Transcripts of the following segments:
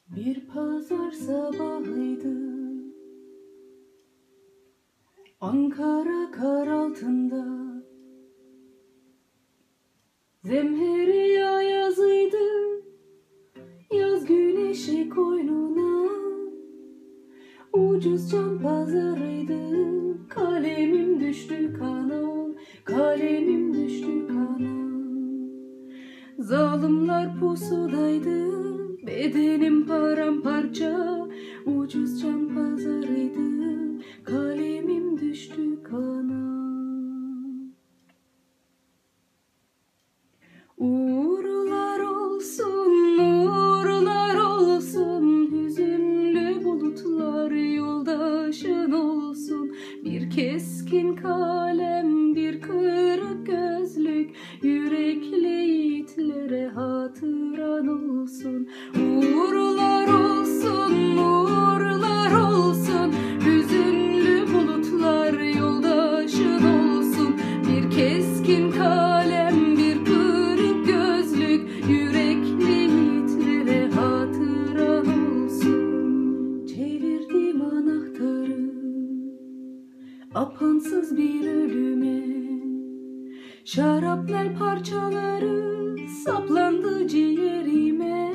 Bir pazar sabahıydı, Ankara kar altında. Zemheriya yazıydı, yaz güneşi koynuna. Ucuz can pazarıydı, kalemim düştü kana, kalemim düştü kana. Zalimler pusudaydı, bedenim paramparça. Ucuz can pazarıydı, kalemim düştü kana. Uğurlar olsun, uğurlar olsun, hüzünlü bulutlar yoldaşın olsun. Bir keskin kalem, bir kırık gözlük, yürekli yiğitlere hatıran olsun. Uğurlar olsun, uğurlar olsun, hüzünlü bulutlar yoldaşın olsun. Bir keskin kalem, bir kırık gözlük, yürekli yiğitlere hatıran olsun. Çevirdim anahtarı apansız bir ölüme. Şarapnel parçaları saplandı ciğerime.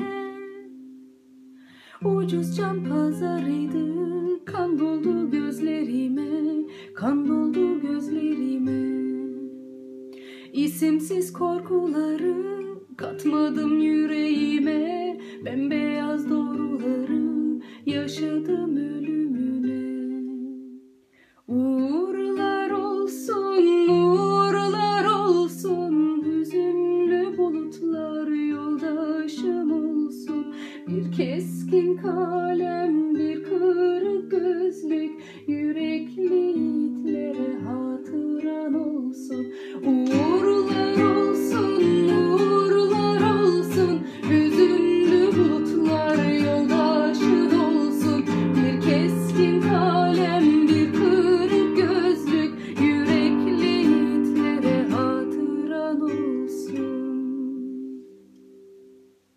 Ucuz can pazarıydı, kan doldu gözlerime, kan doldu gözlerime. İsimsiz korkuları katmadım yüreğime, bembeyaz doğruları yaşadım ölümüne. Uğurlar olsun, uğurlar olsun, hüzünlü bulutlar yoldaşım olsun. Bir keskin kalem, bir kırık gözlük, yürekli yiğitlere